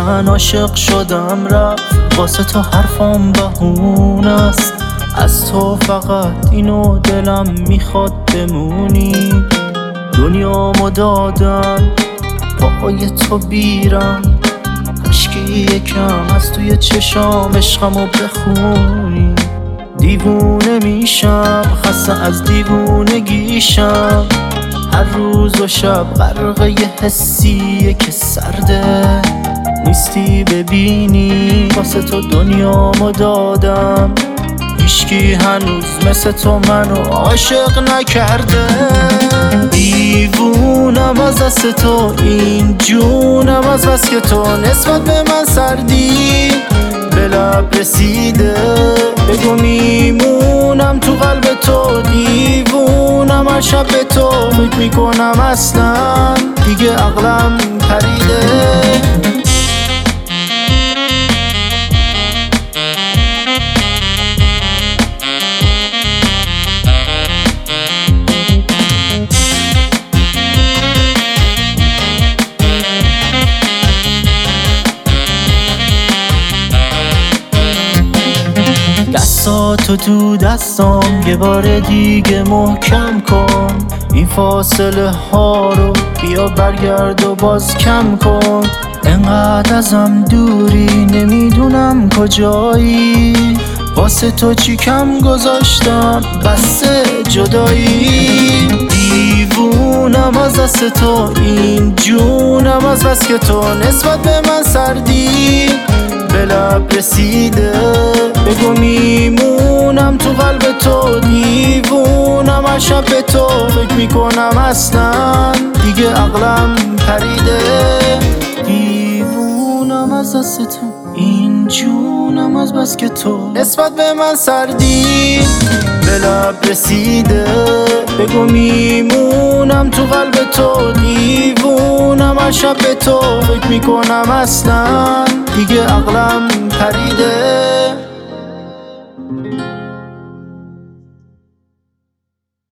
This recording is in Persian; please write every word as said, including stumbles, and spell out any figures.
من عاشق شدم رفت، واسه تو حرفام بهونه است. از تو فقط اینو دلم میخواد بمونی. دنیامو دادم پای تو بیرم، عشقی یکم از توی چشام عشقمو بخونی. دیوونه میشم خسته از دیوونگیشم، هر روز و شب غرق یه حسیه که سرده. نیستی ببینی واسه تو دنیامو دادم، هیچکی هنوز مثل تو منو عاشق نکرده. دیوونم از دست تو، این جونم از بس که تو نسبت به من سردی به لب رسیده. بگو میمونم تو قلب تو، دیوونم هر شب به تو فکر میکنم، اصلا دیگه عقلم پریده. دستاتو تو دستام یه بار دیگه محکم کن، این فاصله ها رو بیا برگرد و باز کم کن. انقدر ازم دوری نمیدونم کجایی، واسه تو چی کم گذاشتم بسه جدایی. دیوونم از دست تو، این جونم از بس که تو نسبت به من سردی به لب رسیده. بگو میمونم تو قلب تو، دیوونم هر شب به تو فکر میکنم، اصلا دیگه عقلم پریده. دیوونم از دست تو، این جونم از بس که تو نسبت به من سردی به لب رسیده. بگو میمونم تو قلب تو، دیوونم هر شب به تو فکر میکنم، اصلا دیگه عقلم پریده.